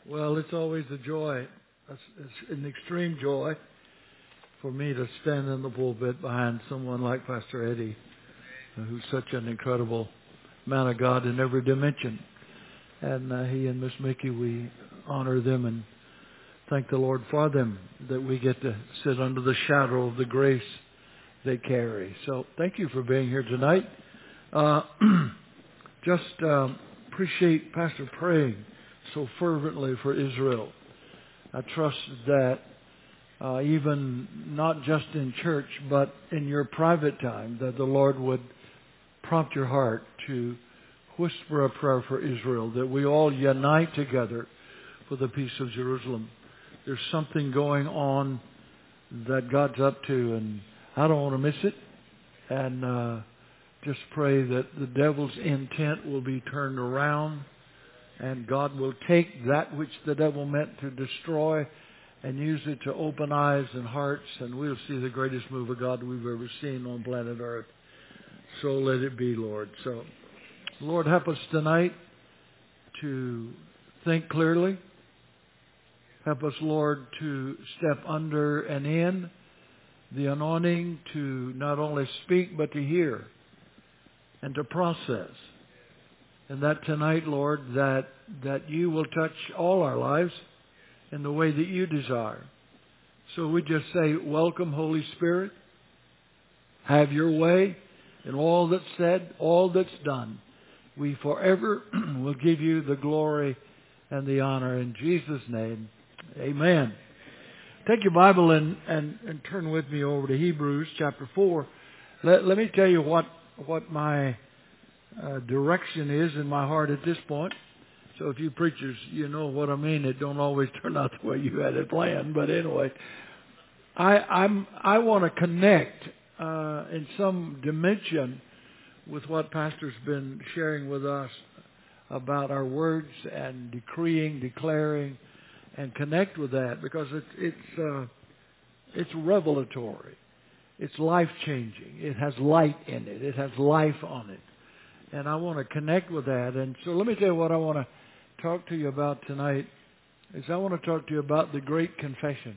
Well, it's always a joy. It's an extreme joy for me to stand in the pulpit behind someone like Pastor Eddie, who's such an incredible man of God in every dimension. And he and Miss Mickey, we honor them and thank the Lord for them, that we get to sit under the shadow of the grace they carry. So thank you for being here tonight. Appreciate Pastor praying so fervently for Israel. I trust that even not just in church, but in your private time, that the Lord would prompt your heart to whisper a prayer for Israel, that we all unite together for the peace of Jerusalem. There's something going on that God's up to, and I don't want to miss it. And just pray that the devil's intent will be turned around, and God will take that which the devil meant to destroy and use it to open eyes and hearts, and we'll see the greatest move of God we've ever seen on planet Earth. So let it be, Lord. So, Lord, help us tonight to think clearly. Help us, Lord, to step under and in the anointing to not only speak but to hear and to process. And that tonight, Lord, that you will touch all our lives in the way that you desire. So we just say, welcome, Holy Spirit. Have your way in all that's said, all that's done. We forever will give you the glory and the honor in Jesus' name. Amen. Take your Bible and turn with me over to Hebrews chapter 4. Let me tell you what my direction is in my heart at this point. So if you preachers, you know what I mean. It don't always turn out the way you had it planned. But anyway, I want to connect in some dimension with what Pastor's been sharing with us about our words and decreeing, declaring, and connect with that, because it's revelatory. It's life-changing. It has light in it. It has life on it. And I want to connect with that. And so let me tell you what I want to talk to you about tonight. Is I want to talk to you about the Great Confession.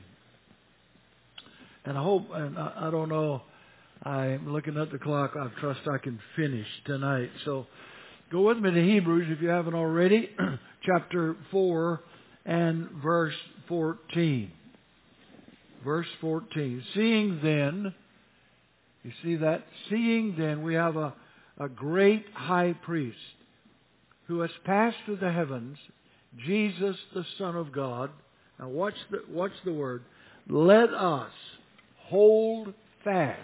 And I hope, and I don't know, I'm looking at the clock. I trust I can finish tonight. So go with me to Hebrews if you haven't already, chapter 4 and verse 14. Verse 14. Seeing then, you see that? Seeing then, we have a great high priest who has passed through the heavens, Jesus the Son of God. Now watch the word. Let us hold fast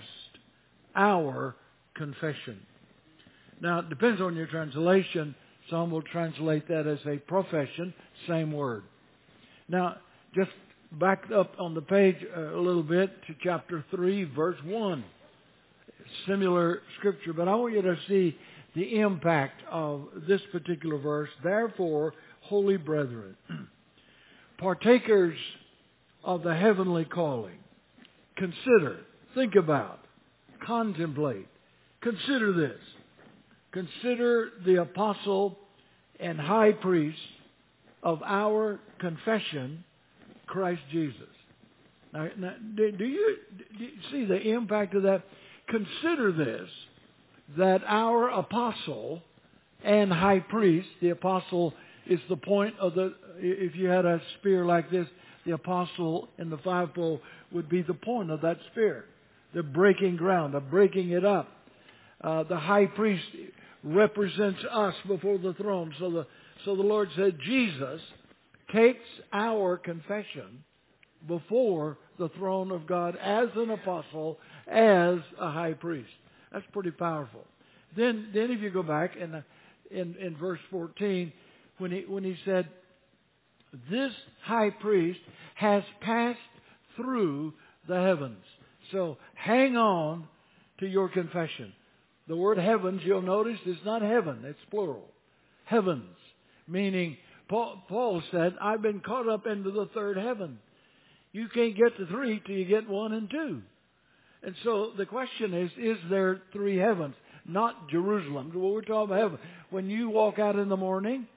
our confession. Now it depends on your translation. Some will translate that as a profession. Same word. Now just back up on the page a little bit to chapter 3, verse 1. Similar scripture, but I want you to see the impact of this particular verse. Therefore, holy brethren, partakers of the heavenly calling, consider, think about, contemplate, consider this. Consider the apostle and high priest of our confession, Christ Jesus. Now do you see the impact of that? Consider this, that our apostle and high priest, the apostle is the point of if you had a spear like this, the apostle in the fivefold would be the point of that spear. The breaking ground, the breaking it up. The high priest represents us before the throne. So the Lord said, Jesus takes our confession before the throne of God as an apostle, as a high priest. That's pretty powerful. Then if you go back in verse 14, when he said, this high priest has passed through the heavens. So hang on to your confession. The word heavens, you'll notice, is not heaven. It's plural. Heavens. Meaning, Paul said, I've been caught up into the third heaven. You can't get to 3 till you get 1 and 2. And so the question is there 3 heavens? Not Jerusalem. What we're talking about heaven. When you walk out in the morning,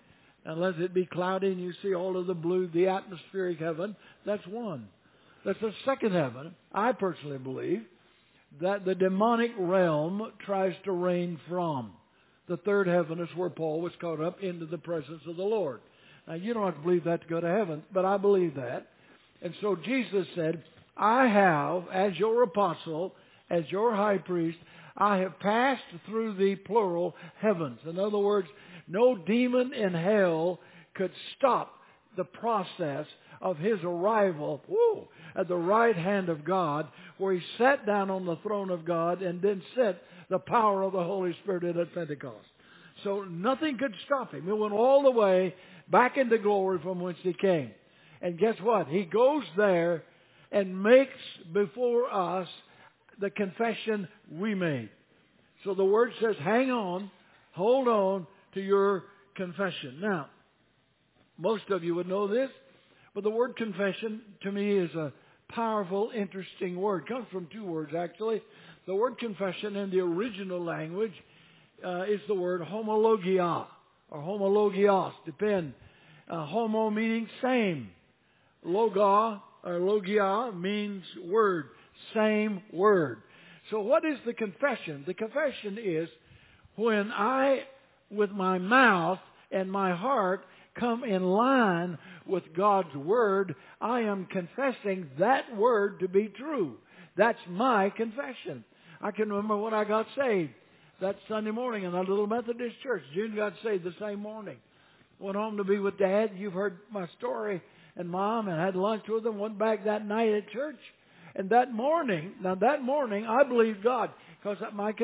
unless it be cloudy and you see all of the blue, the atmospheric heaven. That's one. That's the second heaven. I personally believe that the demonic realm tries to reign from. The third heaven is where Paul was caught up into the presence of the Lord. Now, you don't have to believe that to go to heaven, but I believe that. And so Jesus said, I have, as your apostle, as your high priest, I have passed through the plural heavens. In other words, no demon in hell could stop the process of his arrival at the right hand of God, where he sat down on the throne of God and then sent the power of the Holy Spirit at Pentecost. So nothing could stop him. He went all the way back into glory from whence he came. And guess what? He goes there and makes before us the confession we made. So the Word says, hang on, hold on to your confession. Now, most of you would know this, but the word confession to me is a powerful, interesting word. It comes from two words, actually. The word confession in the original language is the word homologia or homologios, depend. Homo meaning same. Loga or logia means word, same word. So what is the confession? The confession is when I, with my mouth and my heart, come in line with God's Word, I am confessing that Word to be true. That's my confession. I can remember when I got saved that Sunday morning in a little Methodist church. June got saved the same morning. Went home to be with Dad. You've heard my story. And Mom, and had lunch with them. Went back that night at church. And that morning, I believed God. Because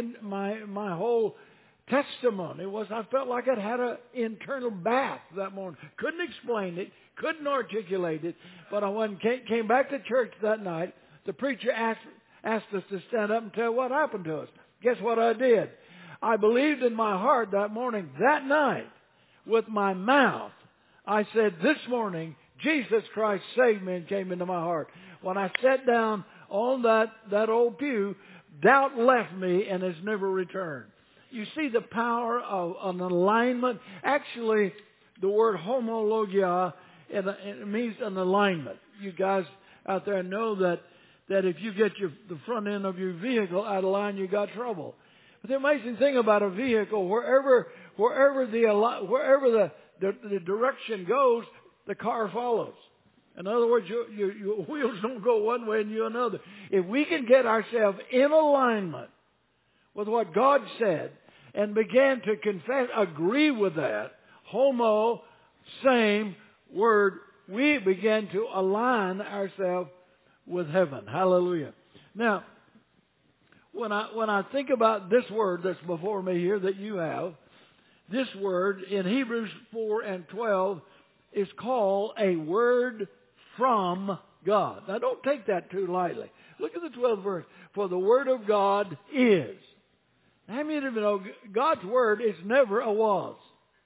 my whole testimony was I felt like I'd had an internal bath that morning. Couldn't explain it. Couldn't articulate it. But I came back to church that night. The preacher asked us to stand up and tell what happened to us. Guess what I did? I believed in my heart that morning, that night, with my mouth. I said, this morning, Jesus Christ saved me and came into my heart. When I sat down on that old pew, doubt left me and has never returned. You see the power of an alignment. Actually, the word homologia, it means an alignment. You guys out there know that if you get the front end of your vehicle out of line, you got trouble. But the amazing thing about a vehicle, wherever the direction goes, the car follows. In other words, your wheels don't go one way and you another. If we can get ourselves in alignment with what God said and begin to confess, agree with that, homo, same word, we begin to align ourselves with heaven. Hallelujah. Now, when I think about this word that's before me here that you have, this word in Hebrews 4:12 is called a word from God. Now, don't take that too lightly. Look at the 12th verse. For the word of God is. How many of you know God's word is never a was?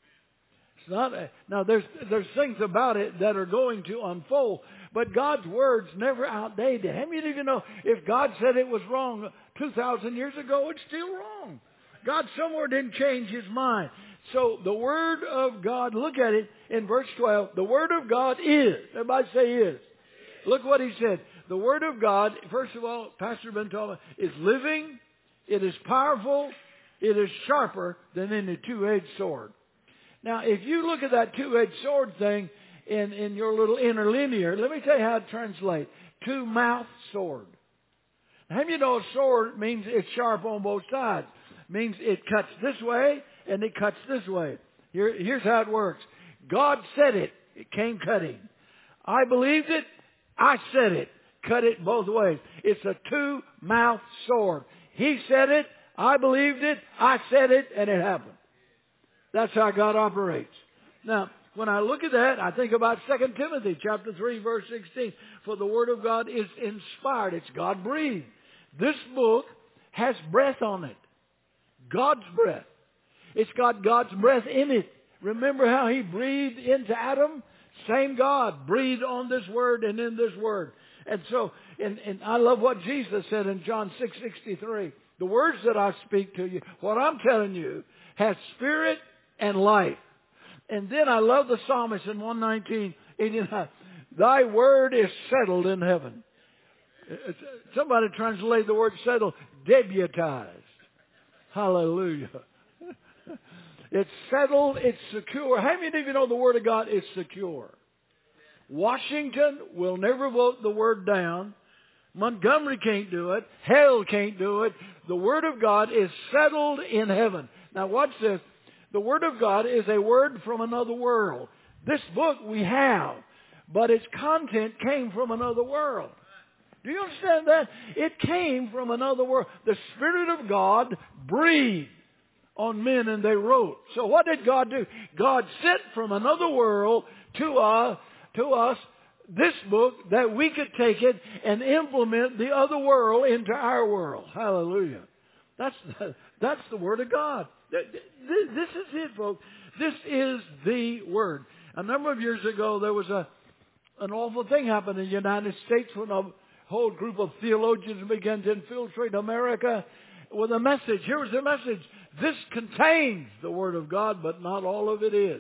It's not. Now, there's things about it that are going to unfold, but God's word's never outdated. How many of you know if God said it was wrong 2,000 years ago, it's still wrong? God somewhere didn't change His mind. So the Word of God, look at it in verse 12. The Word of God is. Everybody say is. Look what he said. The Word of God, first of all, Pastor Ben told me, is living, it is powerful, it is sharper than any two-edged sword. Now, if you look at that two-edged sword thing in your little interlinear, let me tell you how it translates. Two-mouthed sword. How many of you know a sword means it's sharp on both sides? Means it cuts this way and it cuts this way. Here's how it works. God said it. It came cutting. I believed it. I said it. Cut it both ways. It's a two-mouthed sword. He said it. I believed it. I said it. And it happened. That's how God operates. Now, when I look at that, I think about 2 Timothy chapter 3, verse 16. For the Word of God is inspired. It's God-breathed. This book has breath on it. God's breath. It's got God's breath in it. Remember how He breathed into Adam? Same God breathed on this Word and in this Word. And so, and I love what Jesus said in John 6:63. The words that I speak to you, what I'm telling you, has spirit and life. And then I love the psalmist in 119:89. Thy word is settled in heaven. Somebody translate the word settled, debutized. Hallelujah. It's settled, it's secure. How many of you know the Word of God is secure? Washington will never vote the Word down. Montgomery can't do it. Hell can't do it. The Word of God is settled in heaven. Now watch this. The Word of God is a word from another world. This book we have, but its content came from another world. Do you understand that? It came from another world. The Spirit of God breathed on men and they wrote. So what did God do? God sent from another world to us this book that we could take it and implement the other world into our world. Hallelujah. That's the Word of God. This is it, folks. This is the Word. A number of years ago, there was an awful thing happened in the United States when a whole group of theologians began to infiltrate America with a message. Here was the message. This contains the Word of God, but not all of it is.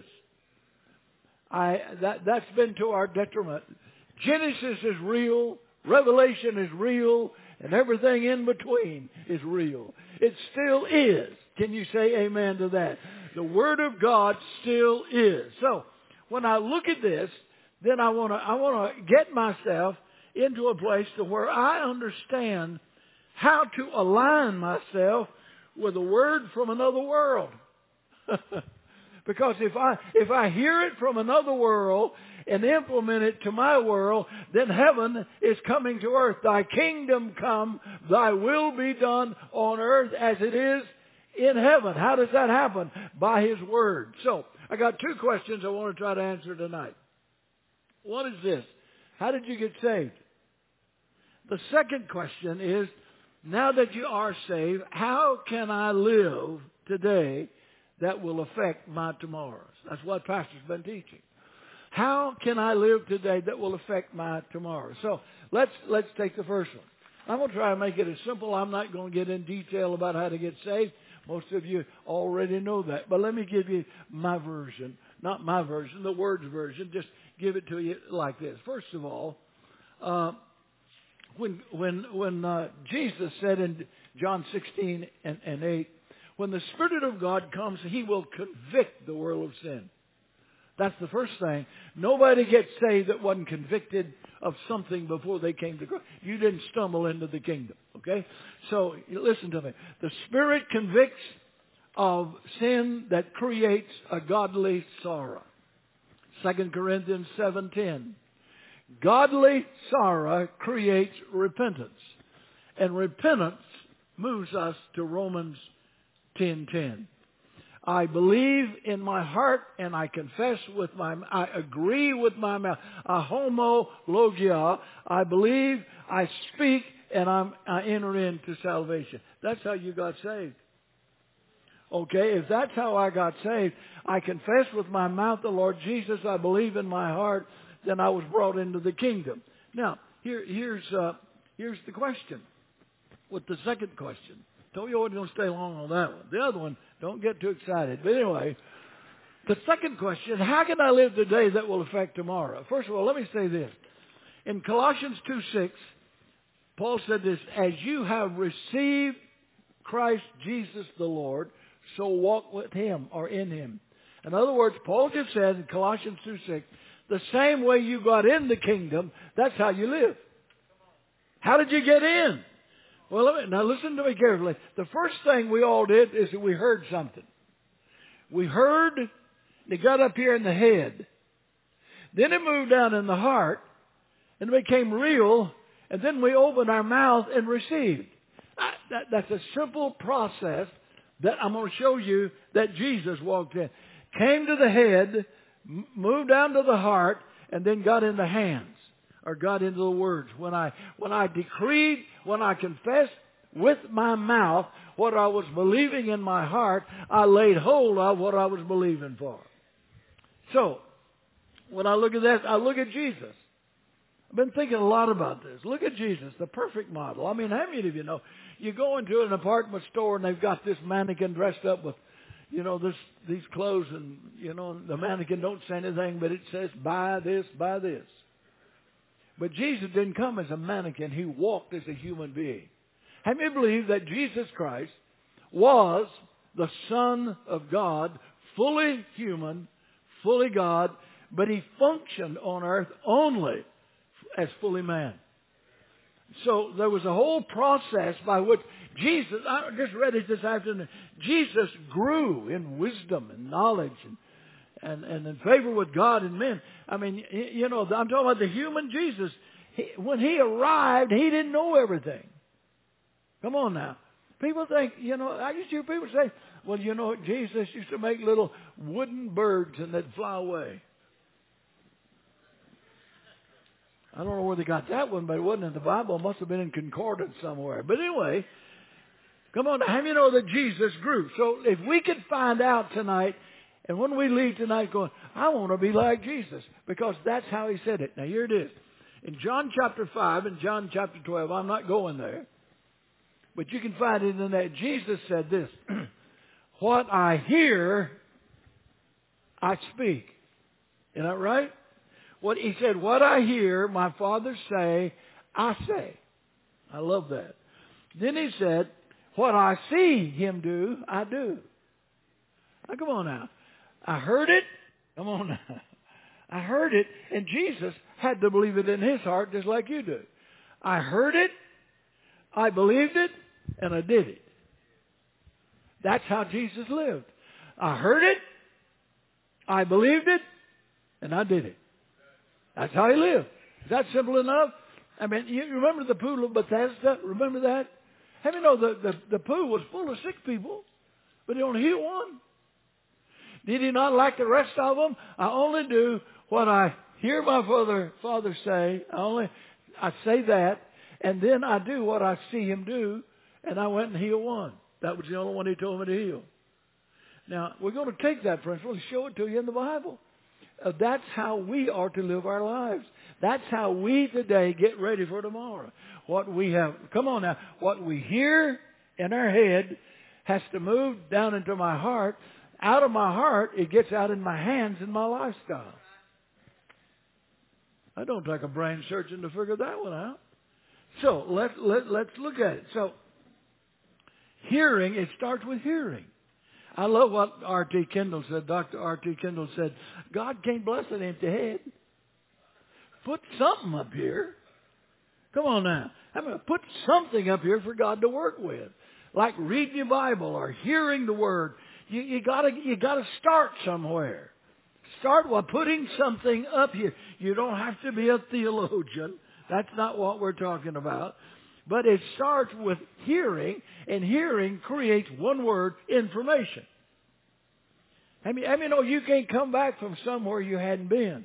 That's been to our detriment. Genesis is real, Revelation is real, and everything in between is real. It still is. Can you say amen to that? The Word of God still is. So, when I look at this, then I want to get myself into a place to where I understand how to align myself with a word from another world. Because if I hear it from another world and implement it to my world, then heaven is coming to earth. Thy kingdom come, thy will be done on earth as it is in heaven. How does that happen? By His Word. So, I got two questions I want to try to answer tonight. One is this: how did you get saved? The second question is, now that you are saved, how can I live today that will affect my tomorrows? That's what Pastor's been teaching. How can I live today that will affect my tomorrow? So let's take the first one. I'm going to try and make it as simple. I'm not going to get in detail about how to get saved. Most of you already know that. But let me give you my version. Not my version, the Word's version. Just give it to you like this. First of all, when Jesus said in John 16 and 8, when the Spirit of God comes, He will convict the world of sin. That's the first thing. Nobody gets saved that wasn't convicted of something before they came to Christ. You didn't stumble into the kingdom, okay? So, listen to me. The Spirit convicts of sin that creates a godly sorrow. 2 Corinthians 7:10. Godly sorrow creates repentance. And repentance moves us to Romans 10:10. I believe in my heart and I confess with I agree with my mouth. A homologia. I believe, I speak, and I enter into salvation. That's how you got saved. Okay, if that's how I got saved, I confess with my mouth the Lord Jesus. I believe in my heart. Then I was brought into the kingdom. Now, here's the question. With the second question. Told you I wasn't going to stay long on that one. The other one, don't get too excited. But anyway, the second question, how can I live today that will affect tomorrow? First of all, let me say this. In Colossians 2:6, Paul said this: as you have received Christ Jesus the Lord, so walk with Him or in Him. In other words, Paul just said in Colossians 2:6, the same way you got in the kingdom, that's how you live. How did you get in? Well, now listen to me carefully. The first thing we all did is that we heard something. We heard, and it got up here in the head. Then it moved down in the heart, and it became real, and then we opened our mouth and received. That's a simple process that I'm going to show you that Jesus walked in. Came to the head, moved down to the heart, and then got in the hands. Or got into the words. When I decreed, when I confessed with my mouth what I was believing in my heart, I laid hold of what I was believing for. So, when I look at that, I look at Jesus. I've been thinking a lot about this. Look at Jesus, the perfect model. I mean, how many of you know, you go into an apartment store and they've got this mannequin dressed up with, these clothes, and the mannequin don't say anything, but it says buy this, buy this. But Jesus didn't come as a mannequin. He walked as a human being. How many believe that Jesus Christ was the Son of God, fully human, fully God, but He functioned on earth only as fully man? So there was a whole process by which Jesus, I just read it this afternoon, Jesus grew in wisdom and knowledge and in favor with God and men. I mean, I'm talking about the human Jesus. When He arrived, He didn't know everything. Come on now. People think, I used to hear people say, well, Jesus used to make little wooden birds and they'd fly away. I don't know where they got that one, but it wasn't in the Bible. It must have been in concordance somewhere. But anyway, come on, how many know that Jesus grew? So if we could find out tonight, and when we leave tonight going, I want to be like Jesus, because that's how He said it. Now here it is. In John chapter 5 and John chapter 12, I'm not going there, but you can find it in that. Jesus said this, what I hear, I speak. Isn't that right? He said, what I hear my Father say, I say. I love that. Then He said, what I see Him do, I do. Now come on now. I heard it. Come on now. I heard it, and Jesus had to believe it in His heart just like you do. I heard it, I believed it, and I did it. That's how Jesus lived. I heard it, I believed it, and I did it. That's how He lived. Is that simple enough? I mean, you remember the pool of Bethesda? Remember that? How many know the pool was full of sick people, but He only healed one? Did He not like the rest of them? I only do what I hear my Father say. I say that, and then I do what I see Him do, and I went and healed one. That was the only one He told me to heal. Now, we're going to take that principle and show it to you in the Bible. That's how we are to live our lives. That's how we today get ready for tomorrow. What we have, come on now, what we hear in our head has to move down into my heart. Out of my heart, it gets out in my hands and my lifestyle. I don't take a brain surgeon to figure that one out. So let's look at it. So hearing, it starts with hearing. I love what R.T. Kendall said. Dr. R.T. Kendall said, God can't bless an empty head. Put something up here. Come on now. I mean, put something up here for God to work with. Like reading your Bible or hearing the Word. You gotta start somewhere. Start by putting something up here. You don't have to be a theologian. That's not what we're talking about. But it starts with hearing, and hearing creates one word, information. I mean, you can't come back from somewhere you hadn't been.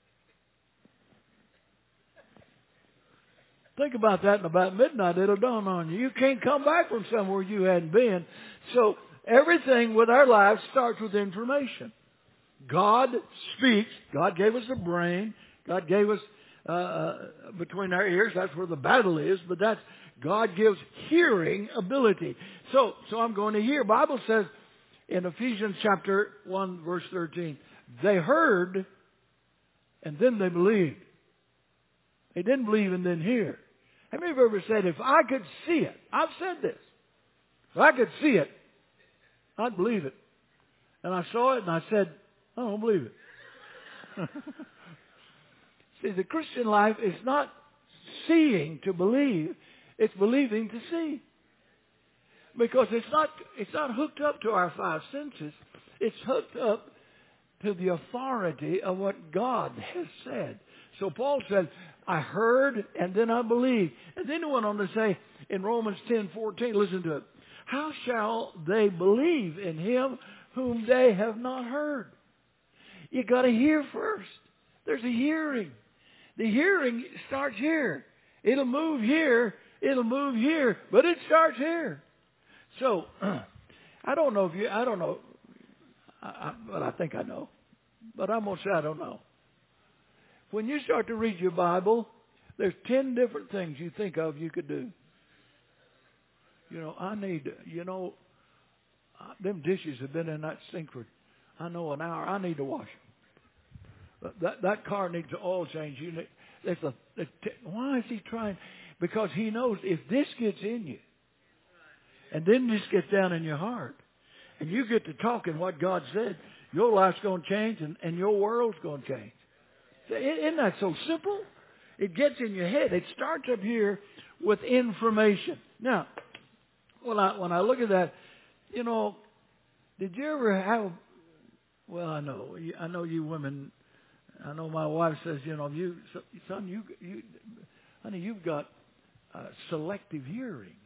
Think about that, and about midnight it'll dawn on you. You can't come back from somewhere you hadn't been. So everything with our lives starts with information. God speaks. God gave us a brain. God gave us between our ears. That's where the battle is. But God gives hearing ability. So I'm going to hear. Bible says in Ephesians chapter 1 verse 13, they heard and then they believed. They didn't believe and then hear. How many of you ever said, if I could see it, I've said this, if I could see it, I'd believe it. And I saw it and I said, I don't believe it. See, the Christian life is not seeing to believe, it's believing to see. Because it's not hooked up to our five senses. It's hooked up to the authority of what God has said. So Paul said, I heard and then I believed. And then he went on to say in Romans 10:14, listen to it. How shall they believe in Him whom they have not heard? You got to hear first. There's a hearing. The hearing starts here. It'll move here. It'll move here. But it starts here. So, I don't know, but I think I know. But I'm going to say I don't know. When you start to read your Bible, there's 10 different things you think of you could do. them dishes have been in that sink for, I know, an hour. I need to wash them. That car needs an oil change. Why is he trying? Because he knows if this gets in you, and then this gets down in your heart, and you get to talking what God said, your life's going to change, and your world's going to change. Isn't that so simple? It gets in your head. It starts up here with information. Now, when I look at that, you know, did you ever have? Well, I know you women. I know my wife says, you know, son, honey, you've got selective hearing.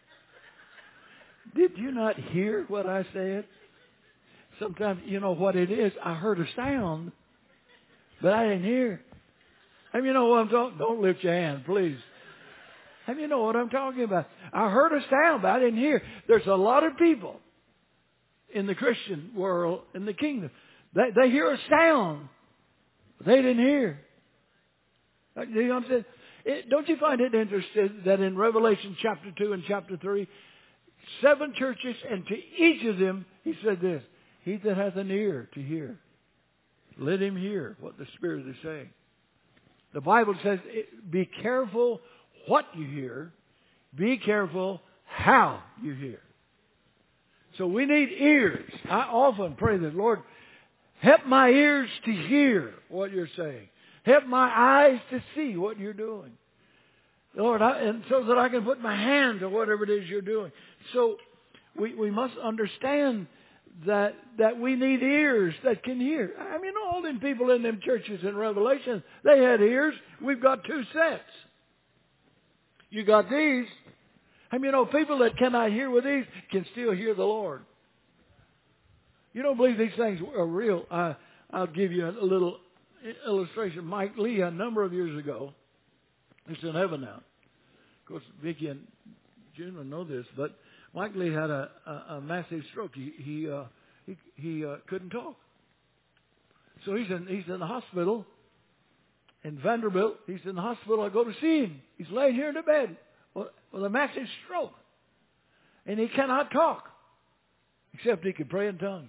Did you not hear what I said? Sometimes, you know what it is. I heard a sound, but I didn't hear. You know what I'm talking? Don't lift your hand, please. You know what I'm talking about? I heard a sound, but I didn't hear. There's a lot of people in the Christian world, in the kingdom, they hear a sound, but they didn't hear. Do you understand? Don't you find it interesting that in Revelation chapter 2 and chapter 3, 7 churches, and to each of them he said this: he that hath an ear to hear, let him hear what the Spirit is saying. The Bible says, be careful what you hear. Be careful how you hear. So we need ears. I often pray that, Lord, help my ears to hear what you're saying. Help my eyes to see what you're doing. Lord, and so that I can put my hand to whatever it is you're doing. So we must understand that we need ears that can hear. All them people in them churches in Revelation, they had ears. We've got 2 sets. You got these. People that cannot hear with these can still hear the Lord. You don't believe these things are real? I'll give you a little illustration. Mike Lee, a number of years ago, he's in heaven now. Of course, Vicki and June will know this, but Mike Lee had a massive stroke. He couldn't talk. So he's in the hospital in Vanderbilt. He's in the hospital. I go to see him. He's laying here in the bed with a massive stroke. And he cannot talk, except he can pray in tongues.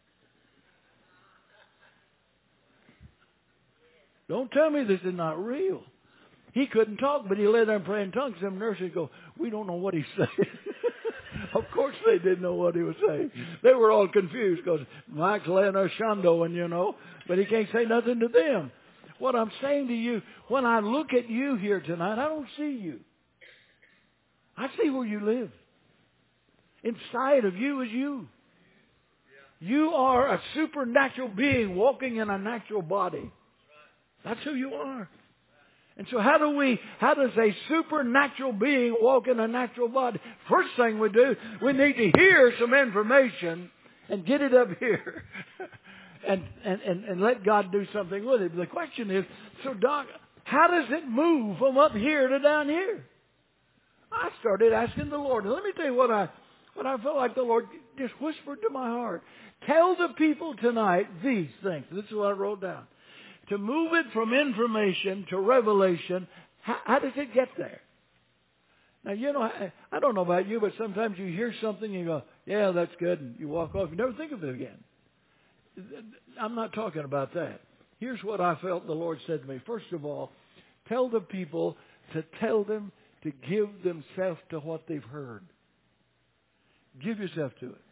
Don't tell me this is not real. He couldn't talk, but he lay there and pray in tongues. Some nurses go, we don't know what he's saying. Of course they didn't know what he was saying. They were all confused because Mike's laying there shandoing, but he can't say nothing to them. What I'm saying to you, when I look at you here tonight, I don't see you. I see where you live. Inside of you is you. You are a supernatural being walking in a natural body. That's who you are. And so how does a supernatural being walk in a natural body? First thing we do, we need to hear some information and get it up here. and let God do something with it. But the question is, so Doc, how does it move from up here to down here? I started asking the Lord. And let me tell you what I felt like the Lord just whispered to my heart. Tell the people tonight these things. This is what I wrote down. To move it from information to revelation, how does it get there? Now, I don't know about you, but sometimes you hear something and you go, yeah, that's good, and you walk off. You never think of it again. I'm not talking about that. Here's what I felt the Lord said to me. First of all, tell the people to tell them to give themselves to what they've heard. Give yourself to it.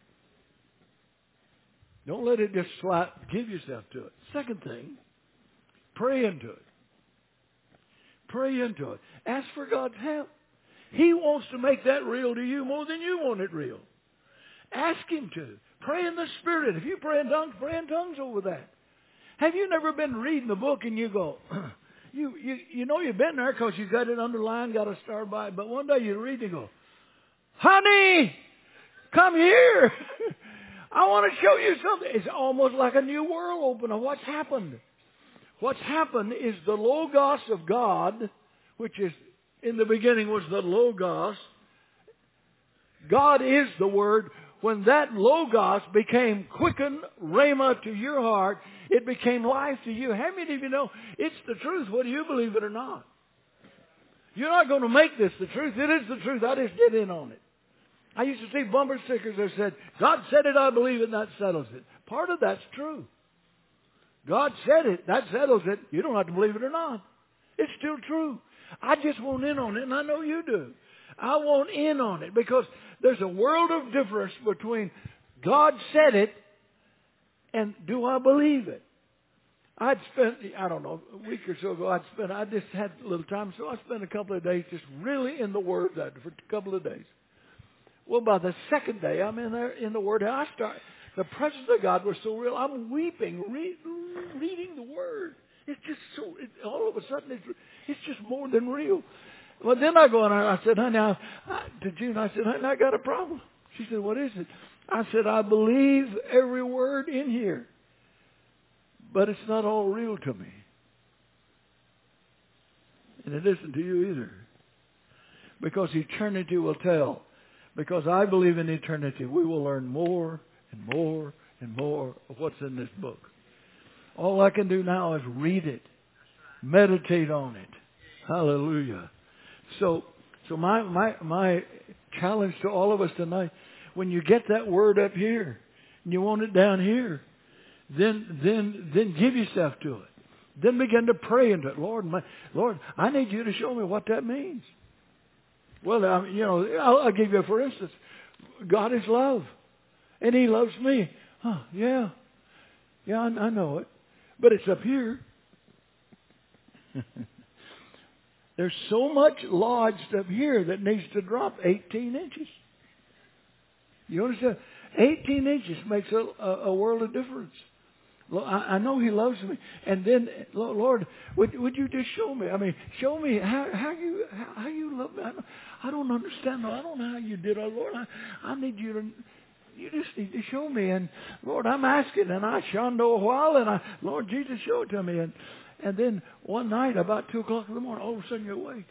Don't let it just slide. Give yourself to it. Second thing, pray into it. Pray into it. Ask for God's help. He wants to make that real to you more than you want it real. Ask Him to. Pray in the Spirit. If you pray in tongues over that. Have you never been reading the book and you go, you've been there because you got it underlined, got a star by it, but one day you read and go, honey, come here. I want to show you something. It's almost like a new world opener. What's happened? What's happened is the Logos of God, which is in the beginning was the Logos. God is the Word. When that Logos became quickened, Rhema, to your heart, it became life to you. How many of you know it's the truth, whether you believe it or not? You're not going to make this the truth. It is the truth. I just get in on it. I used to see bumper stickers that said, God said it, I believe it, and that settles it. Part of that's true. God said it, that settles it. You don't have to believe it or not. It's still true. I just want in on it, and I know you do. I want in on it because there's a world of difference between God said it and do I believe it. I'd spent, I don't know, a week or so ago, I just had a little time, so I spent a couple of days just really in the Word for a couple of days. Well, by the second day, I'm in there in the Word, and the presence of God was so real, I'm weeping, reading the Word. It's just so, all of a sudden, it's just more than real. Well, then I go and I said, honey, to June, I said, honey, I got a problem. She said, what is it? I said, I believe every word in here, but it's not all real to me. And it isn't to you either. Because eternity will tell. Because I believe in eternity, we will learn more and more and more of what's in this book. All I can do now is read it, meditate on it. Hallelujah. So my challenge to all of us tonight, when you get that word up here and you want it down here, then give yourself to it. Then begin to pray into it. Lord, I need you to show me what that means. Well, I'll give you for instance. God is love, and He loves me. Huh, yeah, I know it, but it's up here. There's so much lodged up here that needs to drop 18 inches. You understand? 18 inches makes a world of difference. I know He loves me. And then, Lord, would you just show me? I mean, show me how you love me. I don't understand. I don't know how you did it, Lord. I need you to... You just need to show me. And, Lord, I'm asking. And I shondo a while. And Lord Jesus, show it to me. And then one night, about 2 o'clock in the morning, all of a sudden you're awake.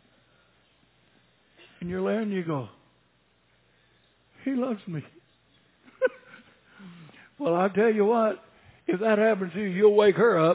And you're there and you go, He loves me. Well, I'll tell you what. If that happens to you, you'll wake her up.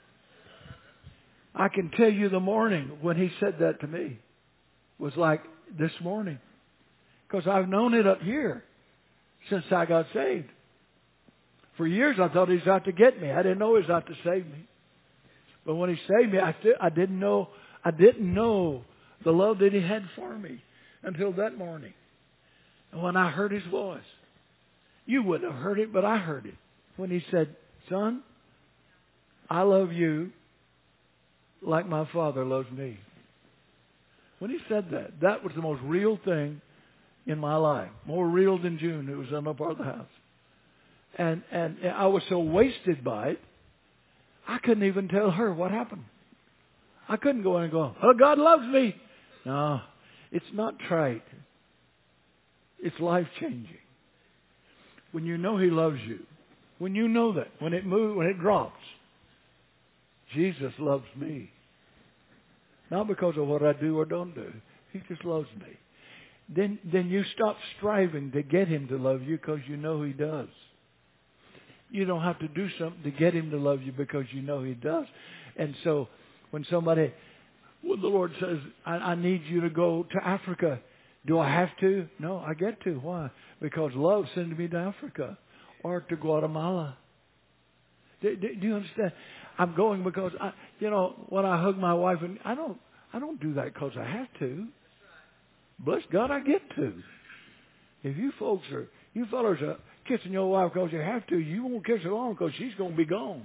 I can tell you the morning when He said that to me was like this morning. Because I've known it up here since I got saved. For years I thought He was out to get me. I didn't know He was out to save me. But when He saved me, I didn't know the love that He had for me until that morning. And when I heard His voice, you wouldn't have heard it, but I heard it. When He said, son, I love you like my Father loves me. When He said that, that was the most real thing in my life. More real than June, who was in the part of the house. And I was so wasted by it, I couldn't even tell her what happened. I couldn't go in and go, oh, God loves me. No, it's not trite. It's life-changing. When you know He loves you, when you know that, when it moves, when it drops, Jesus loves me. Not because of what I do or don't do. He just loves me. Then you stop striving to get Him to love you because you know He does. You don't have to do something to get Him to love you because you know He does. And so when the Lord says, I need you to go to Africa, do I have to? No, I get to. Why? Because love sends me to Africa or to Guatemala. Do you understand? I'm going because when I hug my wife, and I don't do that because I have to. Bless God, I get to. If you fellas are kissing your wife because you have to, you won't kiss her long because she's going to be gone.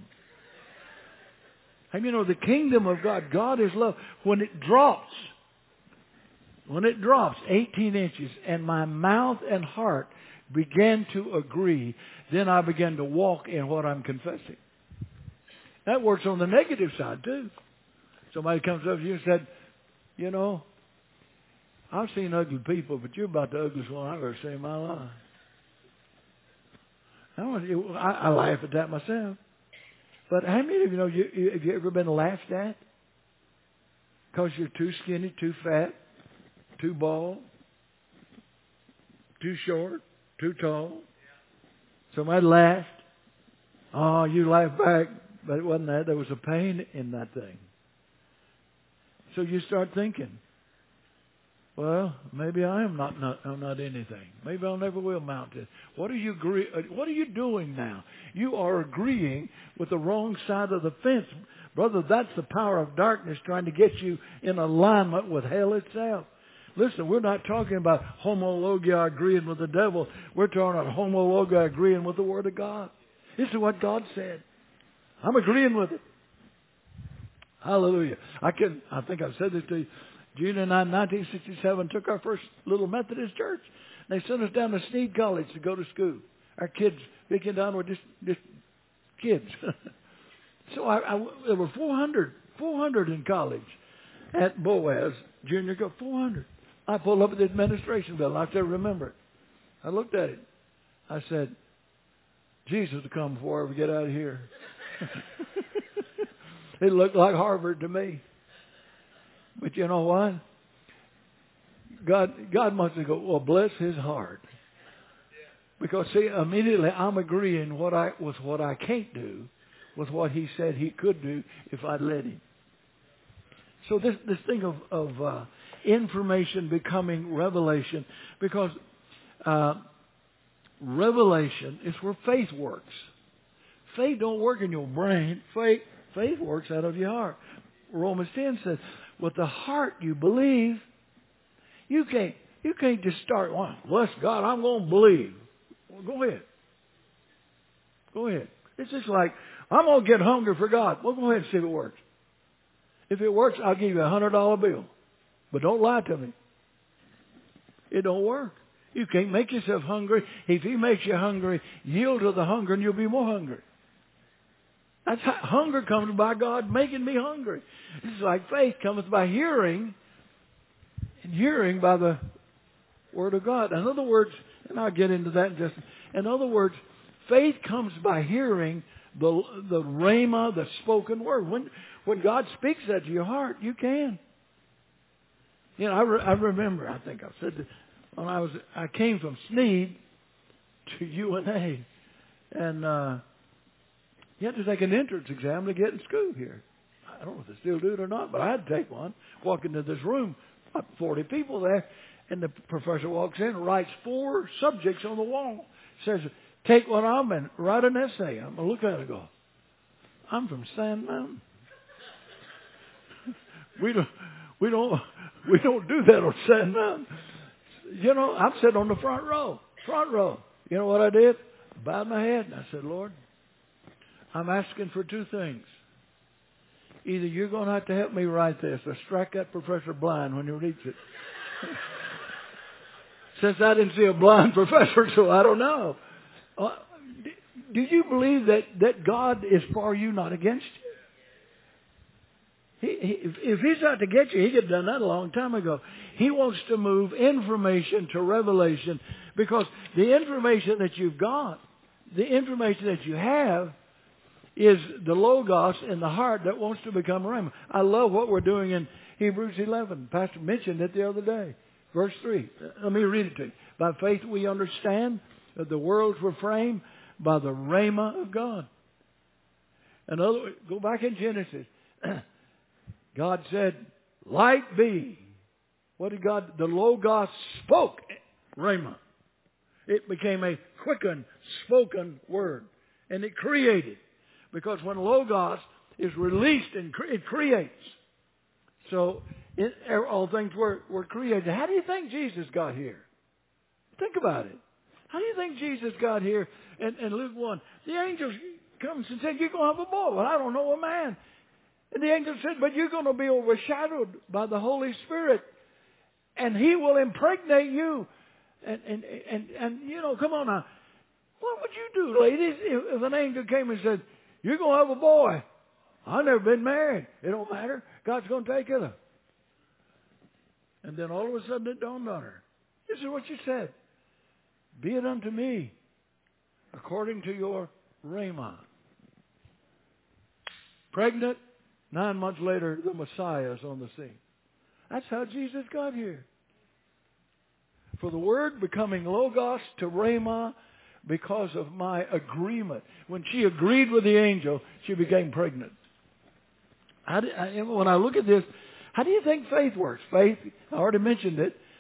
And the kingdom of God is love. When it drops 18 inches and my mouth and heart began to agree, then I began to walk in what I'm confessing. That works on the negative side too. Somebody comes up to you and said, I've seen ugly people, but you're about the ugliest one I've ever seen in my life. I laugh at that myself. But how many of you know, have you ever been laughed at? Because you're too skinny, too fat, too bald, too short, too tall. Somebody laughed. Oh, you laughed back. But it wasn't that. There was a pain in that thing. So you start thinking, Well, maybe I am I'm not anything. Maybe I never will mount it. What are you doing now? You are agreeing with the wrong side of the fence. Brother, that's the power of darkness trying to get you in alignment with hell itself. Listen, we're not talking about homologia agreeing with the devil. We're talking about homologia agreeing with the Word of God. This is what God said. I'm agreeing with it. Hallelujah. I think I've said this to you. Gina and I in 1967 took our first little Methodist church. They sent us down to Sneed College to go to school. Our kids, we came down with just kids. So there were 400 in college at Boaz Junior College, 400. I pulled up at the administration building. I still remember it. I looked at it. I said, Jesus will come before I ever get out of here. It looked like Harvard to me. But you know what? God must have go, well, bless his heart. Because see, immediately I'm agreeing with what I can't do with what he said he could do if I'd let him. So this thing of information becoming revelation, because revelation is where faith works. Faith don't work in your brain. Faith works out of your heart. Romans 10 says, with the heart you believe. You can't just start, well, bless God, I'm going to believe. Well, go ahead. Go ahead. It's just like, I'm going to get hungry for God. Well, go ahead and see if it works. If it works, I'll give you a $100 bill. But don't lie to me. It don't work. You can't make yourself hungry. If he makes you hungry, yield to the hunger and you'll be more hungry. That's how hunger comes by God making me hungry. It's like faith cometh by hearing, and hearing by the Word of God. In other words, and I'll get into that in just. In other words, faith comes by hearing the rhema, the spoken word. When God speaks that to your heart, you can. You know, I remember. I think I've said this when I came from Sneed to UNA, and you had to take an entrance exam to get in school here. I don't know if they still do it or not, but I had to take one. Walk into this room, about 40 people there, and the professor walks in and writes 4 subjects on the wall. Says, take one of them and write an essay. I'm going to look at it and go, I'm from Sand Mountain. We don't do that on Sand Mountain. You know, I'm sitting on the front row. You know what I did? I bowed my head and I said, Lord, I'm asking for 2 things. Either you're going to have to help me write this or strike that professor blind when he reads it. Since I didn't see a blind professor, so I don't know. Do you believe that God is for you, not against you? If he's out to get you, he could have done that a long time ago. He wants to move information to revelation, because the information that you've got, the information that you have, is the Logos in the heart that wants to become Rhema. I love what we're doing in Hebrews 11. Pastor mentioned it the other day. Verse 3. Let me read it to you. By faith we understand that the worlds were framed by the Rhema of God. In other words, go back in Genesis. God said, light be. What did God? The Logos spoke. Rhema. It became a quickened, spoken word. And it created. Because when Logos is released, it creates. So all things were created. How do you think Jesus got here? Think about it. How do you think Jesus got here in Luke 1? The angel comes and said, you're going to have a boy. Well, I don't know a man. And the angel said, but you're going to be overshadowed by the Holy Spirit. And he will impregnate you. And you know, come on now. What would you do, ladies, if an angel came and said, you're going to have a boy? I've never been married. It don't matter. God's going to take it. And then all of a sudden it dawned on her. This is what she said. Be it unto me according to your rhema. Pregnant, 9 months later, the Messiah is on the scene. That's how Jesus got here. For the word becoming Logos to rhema, because of my agreement. When she agreed with the angel, she became pregnant. When I look at this, how do you think faith works? Faith, I already mentioned it.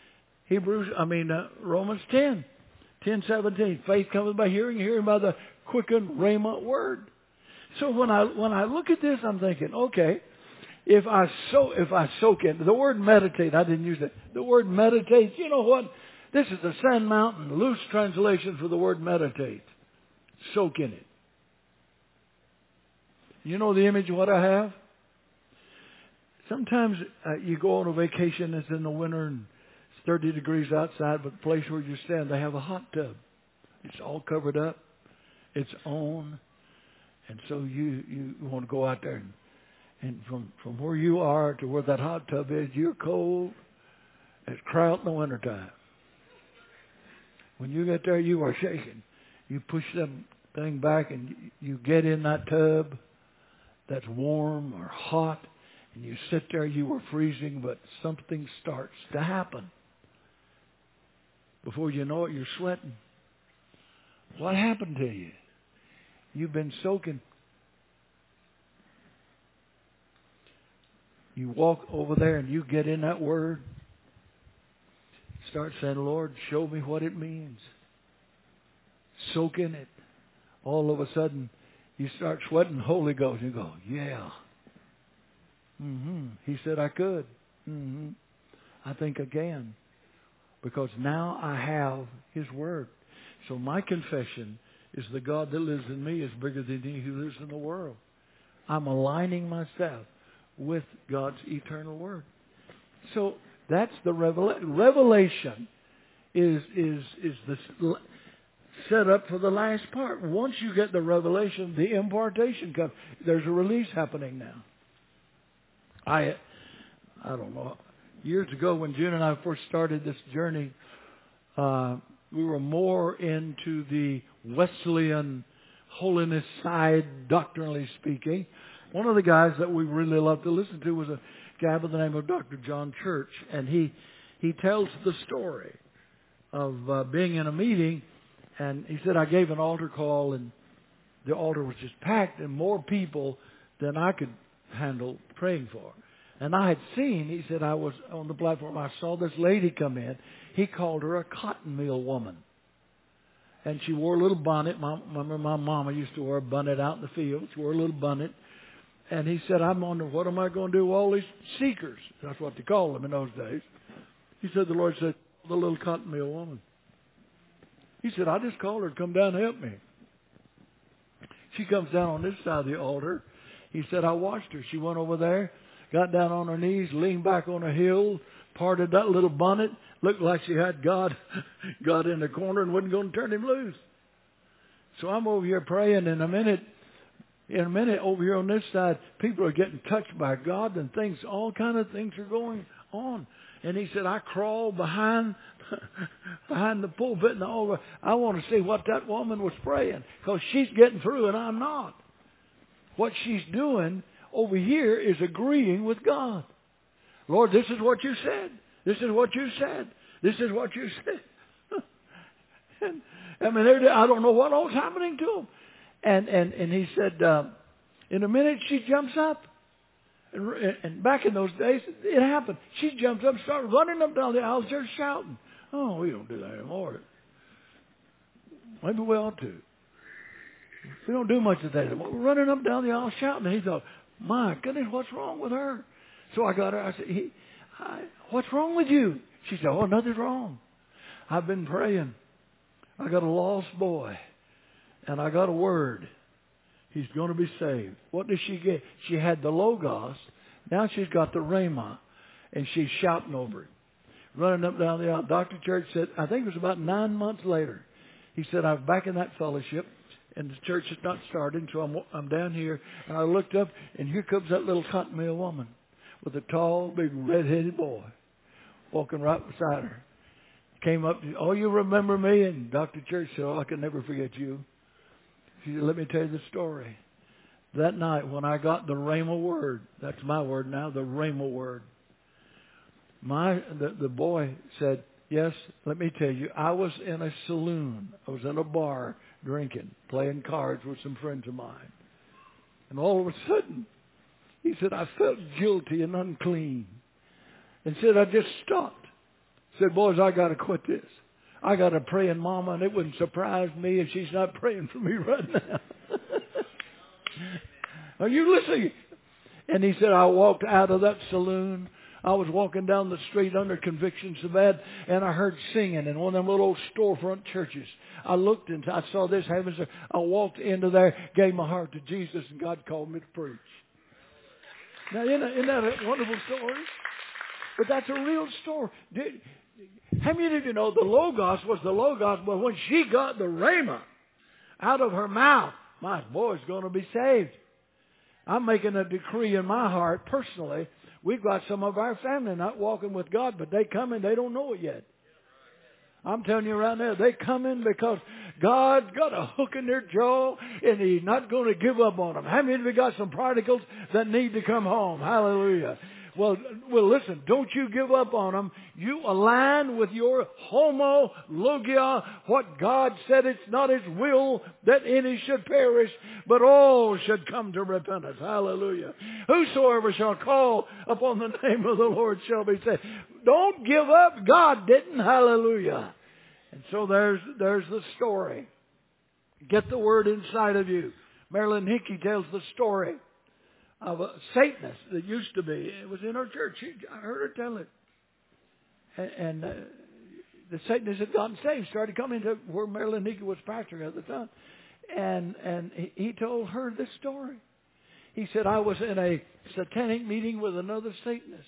Romans 10:17. Faith cometh by hearing, hearing by the quickened rhema word. So when I look at this, I'm thinking, okay, if I soak in the word meditate, I didn't use that. The word meditate, you know what? This is the Sand Mountain loose translation for the word meditate. Soak in it. You know the image of what I have? Sometimes you go on a vacation, it's in the winter and it's 30 degrees outside, but the place where you stand, they have a hot tub. It's all covered up. It's on. And so you want to go out there and from where you are to where that hot tub is, you're cold as kraut in the wintertime. When you get there, you are shaking. You push that thing back and you get in that tub that's warm or hot, and you sit there, you were freezing, but something starts to happen. Before you know it, you're sweating. What happened to you? You've been soaking. You walk over there and you get in that word. Start saying, Lord, show me what it means. Soak in it. All of a sudden, you start sweating Holy Ghost. You go, yeah. He said I could. I think again. Because now I have His Word. So my confession is the God that lives in me is bigger than He who lives in the world. I'm aligning myself with God's eternal Word. So that's the revelation is the set up for the last part. Once you get the revelation, the impartation comes. There's a release happening now. I don't know. Years ago, when June and I first started this journey, we were more into the Wesleyan holiness side, doctrinally speaking. One of the guys that we really loved to listen to was a guy by the name of Dr. John Church, and he tells the story of being in a meeting, and he said, I gave an altar call, and the altar was just packed, and more people than I could handle praying for. And I had seen, he said, I was on the platform, I saw this lady come in. He called her a cotton mill woman. And she wore a little bonnet. My mama used to wear a bonnet out in the field. She wore a little bonnet. And he said, I'm wondering, what am I going to do with all these seekers? That's what they called them in those days. He said, the Lord said, the little cotton mill woman. He said, I just called her to come down and help me. She comes down on this side of the altar. He said, I watched her. She went over there, got down on her knees, leaned back on a hill, parted that little bonnet, looked like she had God in the corner and wasn't going to turn him loose. So I'm over here praying. In a minute, over here on this side, people are getting touched by God, and all kind of things are going on. And he said, I crawled behind the pulpit and the altar. I want to see what that woman was praying, because she's getting through and I'm not. What she's doing over here is agreeing with God. Lord, this is what you said. This is what you said. This is what you said. I don't know what all was happening to him. And he said, in a minute she jumps up. And back in those days, it happened. She jumps up, started running up down the aisle, just shouting. Oh, we don't do that anymore. Maybe we ought to. We don't do much of that anymore. We're running up down the aisle shouting. And he thought, my goodness, what's wrong with her? So I got her. I said, what's wrong with you? She said, oh, nothing's wrong. I've been praying. I got a lost boy. And I got a word. He's going to be saved. What does she get? She had the Logos. Now she's got the Rhema. And she's shouting over it. Running up down the aisle. Dr. Church said, I think it was about 9 months later. He said, I'm back in that fellowship. And the church has not started. So I'm down here. And I looked up. And here comes that little cotton mill woman. With a tall, big, red-headed boy. Walking right beside her. Came up. Oh, you remember me? And Dr. Church said, oh, I can never forget you. She said, let me tell you the story. That night when I got the Rhema word, that's my word now, the Rhema word. The boy said, yes, let me tell you, I was in a saloon. I was in a bar drinking, playing cards with some friends of mine. And all of a sudden, he said, I felt guilty and unclean. And said, I just stopped. Said, boys, I got to quit this. I got a praying mama, and it wouldn't surprise me if she's not praying for me right now. Are you listening? And he said, I walked out of that saloon. I was walking down the street under conviction so bad, and I heard singing in one of them little old storefront churches. I looked and I saw this happen. So I walked into there, gave my heart to Jesus, and God called me to preach. Now, isn't that a wonderful story? But that's a real story. How many of you know the Logos was the Logos, but when she got the Rhema out of her mouth, my boy's going to be saved. I'm making a decree in my heart personally. We've got some of our family not walking with God, but they come in, they don't know it yet. I'm telling you right now, they come in because God's got a hook in their jaw and He's not going to give up on them. How many of you got some prodigals that need to come home? Hallelujah. Well, listen, don't you give up on them. You align with your homologia, what God said. It's not His will that any should perish, but all should come to repentance. Hallelujah. Whosoever shall call upon the name of the Lord shall be saved. Don't give up. God didn't. Hallelujah. And so there's the story. Get the word inside of you. Marilyn Hickey tells the story of a Satanist that used to be. It was in our church. I heard her tell it. And the Satanists had gotten saved, started coming to where Marilyn Hickey was pastoring at the time. And he told her this story. He said, I was in a satanic meeting with another Satanist.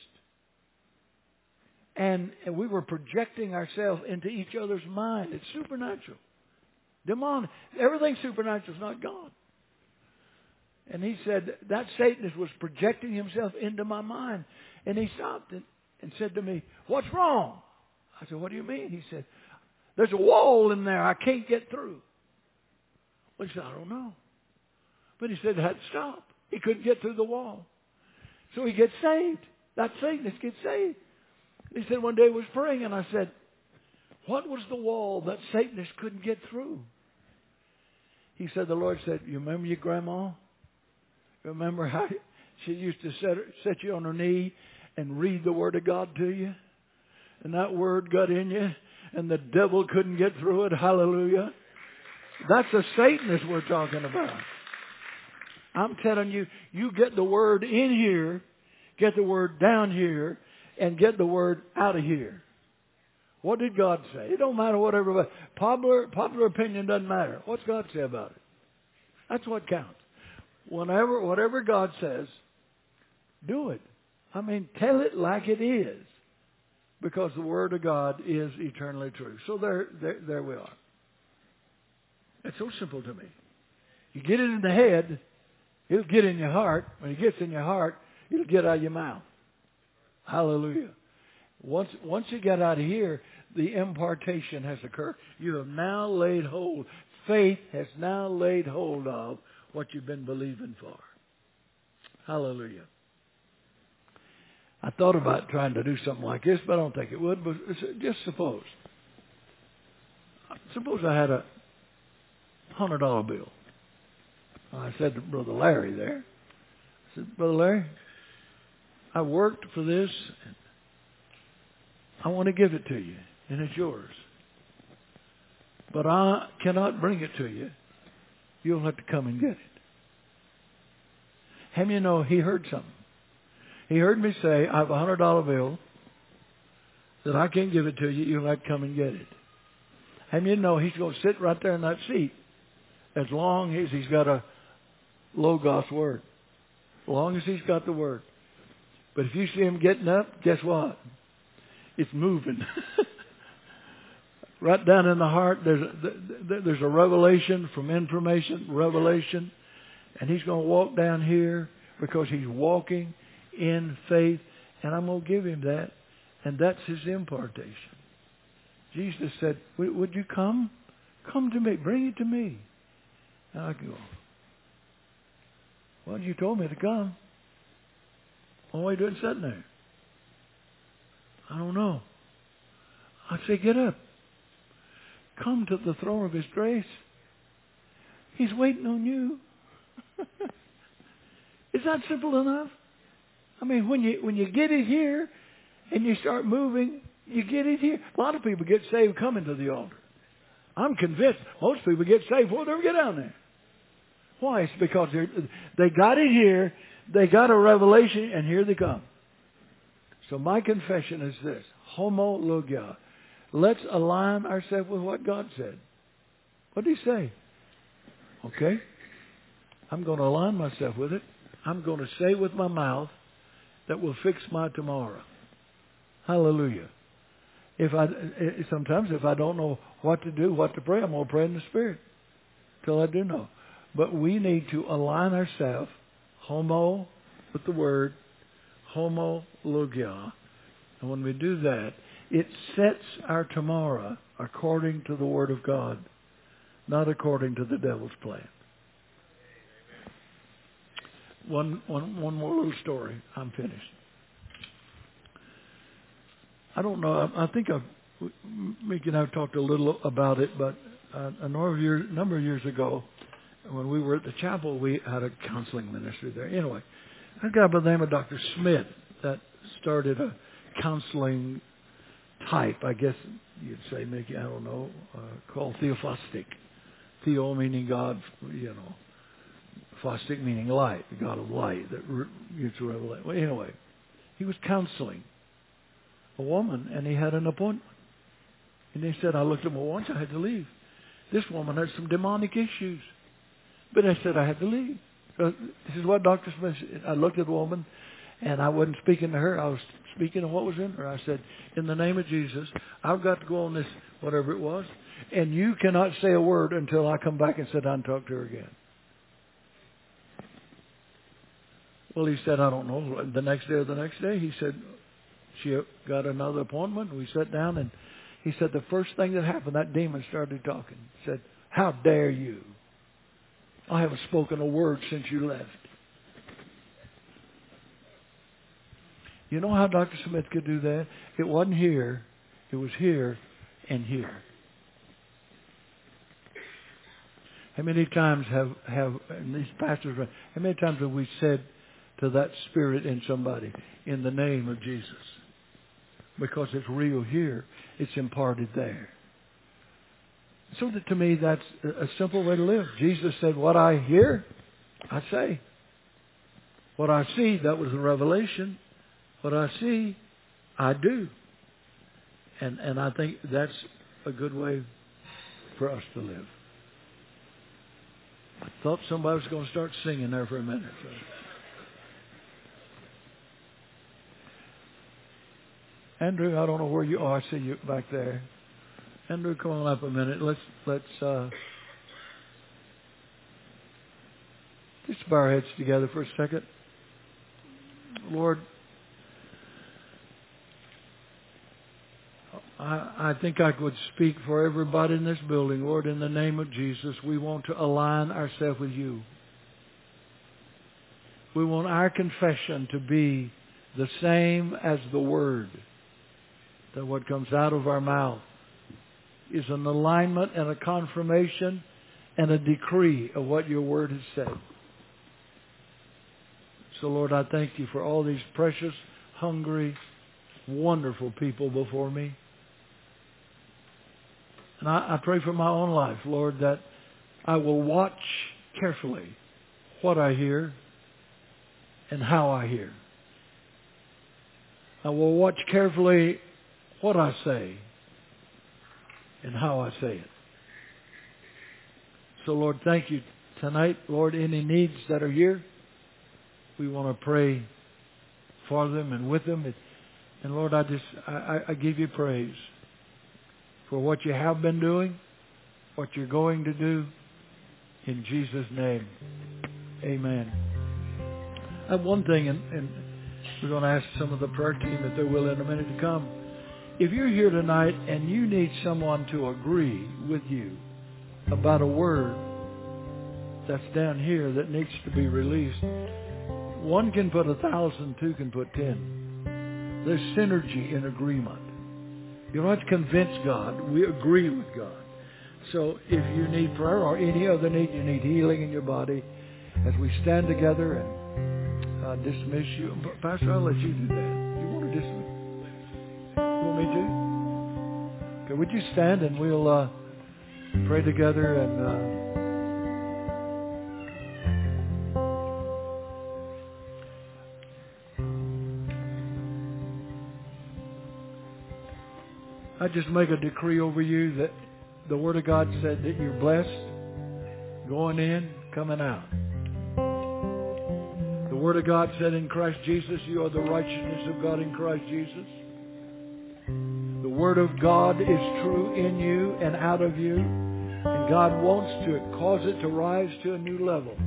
And we were projecting ourselves into each other's mind. It's supernatural. Demonic. Everything supernatural is not God. And he said, that Satanist was projecting himself into my mind. And he stopped and said to me, what's wrong? I said, what do you mean? He said, there's a wall in there. I can't get through. Well, he said, I don't know. But he said it had to stop. He couldn't get through the wall. So he gets saved. That Satanist gets saved. He said one day he was praying and I said, what was the wall that Satanist couldn't get through? He said, the Lord said, you remember your grandma? Remember how she used to set you on her knee and read the Word of God to you? And that Word got in you and the devil couldn't get through it. Hallelujah. That's a Satanist we're talking about. I'm telling you, you get the Word in here, get the Word down here, and get the Word out of here. What did God say? It don't matter what everybody... Popular opinion doesn't matter. What's God say about it? That's what counts. Whatever God says, do it. I mean, tell it like it is. Because the Word of God is eternally true. So there we are. It's so simple to me. You get it in the head, it'll get in your heart. When it gets in your heart, it'll get out of your mouth. Hallelujah. Once you get out of here, the impartation has occurred. You have now laid hold. Faith has now laid hold of what you've been believing for. Hallelujah. I thought about trying to do something like this, but I don't think it would. But just suppose. Suppose I had a $100 bill. I said to Brother Larry there, I said, Brother Larry, I worked for this. And I want to give it to you, and it's yours. But I cannot bring it to you. You'll have to come and get it. How many know he heard something? He heard me say, I have a $100 bill that I can't give it to you. You'll have to come and get it. How many know he's going to sit right there in that seat as long as he's got a Logos word? As long as he's got the word. But if you see him getting up, guess what? It's moving. Right down in the heart, there's a revelation from information, revelation. And he's going to walk down here because he's walking in faith. And I'm going to give him that. And that's his impartation. Jesus said, would you come? Come to me. Bring it to me. And I go, well, you told me to come. What are you doing sitting there? I don't know. I say, get up. Come to the throne of His grace. He's waiting on you. Is that simple enough? I mean, when you get it here and you start moving, You get it here. A lot of people get saved coming to the altar. I'm convinced most people get saved before they ever get down there. Why? It's because they got it here, they got a revelation, and here they come. So my confession is this: homologia. Let's align ourselves with what God said. What did He say? Okay, I'm going to align myself with it. I'm going to say with my mouth that will fix my tomorrow. Hallelujah. Sometimes if I don't know what to do, what to pray, I'm going to pray in the Spirit till I do know. But we need to align ourselves, homo, with the word, homologia. And when we do that, it sets our tomorrow according to the Word of God, not according to the devil's plan. One more little story. I'm finished. I don't know. I think Mickey and I have talked a little about it, but a number of years ago, when we were at the chapel, we had a counseling ministry there. Anyway, a guy by the name of Dr. Smith that started a counseling type, I guess you'd say, Mickey, I don't know, called Theophostic. Theo meaning God, Phostic meaning light, the God of light that gives revelation. Well, anyway, he was counseling a woman, and he had an appointment. And he said, I looked at him once, I had to leave. This woman had some demonic issues. But I said I had to leave. This is what Dr. Smith said. I looked at the woman, and I wasn't speaking to her. I was speaking of what was in her. I said, in the name of Jesus, I've got to go on this, whatever it was, and you cannot say a word until I come back and sit down and talk to her again. Well, he said, I don't know. The next day, he said, she got another appointment. We sat down, and he said, the first thing that happened, that demon started talking. He said, how dare you? I haven't spoken a word since you left. You know how Dr. Smith could do that? It wasn't here. It was here and here. How many times have and these pastors, how many times have we said to that spirit in somebody, in the name of Jesus? Because it's real here, it's imparted there. So that to me, that's a simple way to live. Jesus said, what I hear, I say. What I see, that was the revelation. What I see, I do. And I think that's a good way for us to live. I thought somebody was going to start singing there for a minute. So. Andrew, I don't know where you are. I see you back there. Andrew, come on up a minute. Let's just bow our heads together for a second. Lord, I think I could speak for everybody in this building. Lord, in the name of Jesus, we want to align ourselves with you. We want our confession to be the same as the Word. That what comes out of our mouth is an alignment and a confirmation and a decree of what your Word has said. So, Lord, I thank you for all these precious, hungry, wonderful people before me. And I pray for my own life, Lord, that I will watch carefully what I hear and how I hear. I will watch carefully what I say and how I say it. So, Lord, thank you tonight. Lord, any needs that are here, we want to pray for them and with them. And Lord, I give you praise for what you have been doing, what you're going to do. In Jesus' name, amen. I have one thing, and we're going to ask some of the prayer team if they're willing in a minute to come. If you're here tonight and you need someone to agree with you about a word that's down here that needs to be released, one can put 1,000, two can put 10. There's synergy in agreement. You don't have to convince God. We agree with God. So if you need prayer or any other need, you need healing in your body, as we stand together and dismiss you. Pastor, I'll let you do that. You want to dismiss? You want me to? Okay, would you stand and we'll pray together and... I just make a decree over you that the Word of God said that you're blessed, going in, coming out. The Word of God said in Christ Jesus, you are the righteousness of God in Christ Jesus. The Word of God is true in you and out of you, and God wants to cause it to rise to a new level.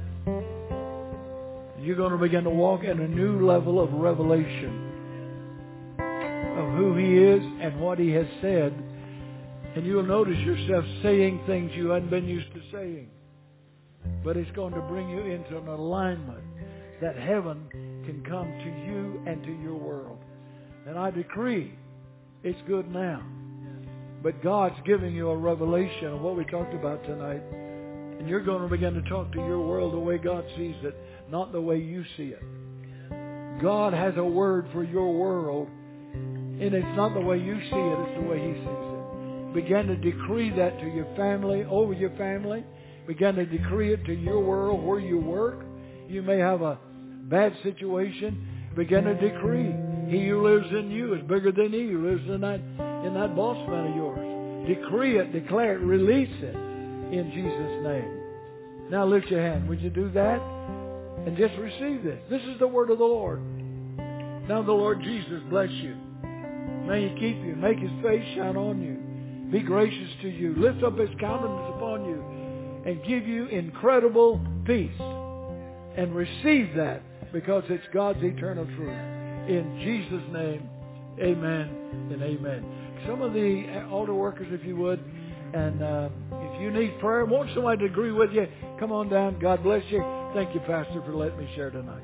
You're going to begin to walk in a new level of revelation of who He is and what He has said. And you'll notice yourself saying things you hadn't been used to saying. But it's going to bring you into an alignment that heaven can come to you and to your world. And I decree it's good now. But God's giving you a revelation of what we talked about tonight. And you're going to begin to talk to your world the way God sees it, not the way you see it. God has a word for your world. And it's not the way you see it, it's the way He sees it. Begin to decree that to your family, over your family. Begin to decree it to your world, where you work. You may have a bad situation. Begin to decree. He who lives in you is bigger than he who lives in that boss man of yours. Decree it, declare it, release it in Jesus' name. Now lift your hand. Would you do that? And just receive this. This is the word of the Lord. Now the Lord Jesus bless you. May He keep you. Make His face shine on you. Be gracious to you. Lift up His countenance upon you and give you incredible peace. And receive that because it's God's eternal truth. In Jesus' name, amen and amen. Some of the altar workers, if you would, and if you need prayer, want somebody to agree with you, come on down. God bless you. Thank you, Pastor, for letting me share tonight.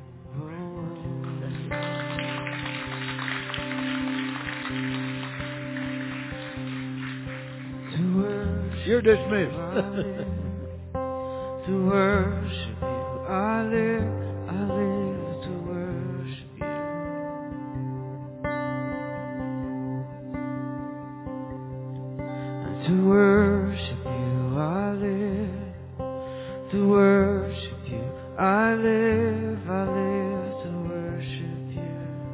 You're dismissed. To worship you, I live to worship you. And to worship